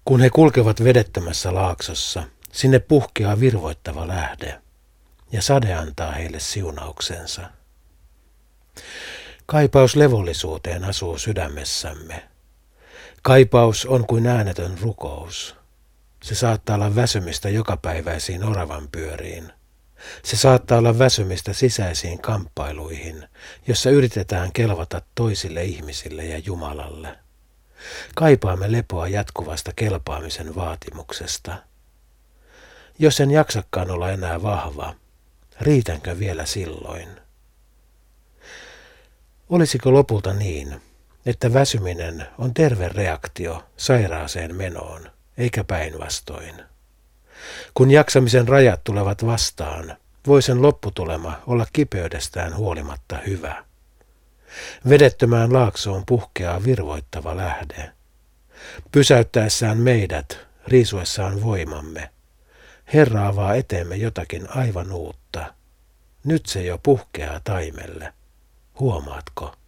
Kun he kulkevat vedettömässä laaksossa, sinne puhkeaa virvoittava lähde, ja sade antaa heille siunauksensa. Kaipaus levollisuuteen asuu sydämessämme. Kaipaus on kuin äänetön rukous. Se saattaa olla väsymistä jokapäiväisiin oravanpyöriin. Se saattaa olla väsymistä sisäisiin kamppailuihin, jossa yritetään kelvata toisille ihmisille ja Jumalalle. Kaipaamme lepoa jatkuvasta kelpaamisen vaatimuksesta. Jos en jaksakaan olla enää vahva, riitänkö vielä silloin? Olisiko lopulta niin, että väsyminen on terve reaktio sairaaseen menoon, eikä päinvastoin? Kun jaksamisen rajat tulevat vastaan, voi sen lopputulema olla kipeydestään huolimatta hyvä. Vedettömään laaksoon puhkeaa virvoittava lähde. Pysäyttäessään meidät, riisuessaan voimamme, Herra avaa eteemme jotakin aivan uutta. Nyt se jo puhkeaa taimelle. Huomaatko?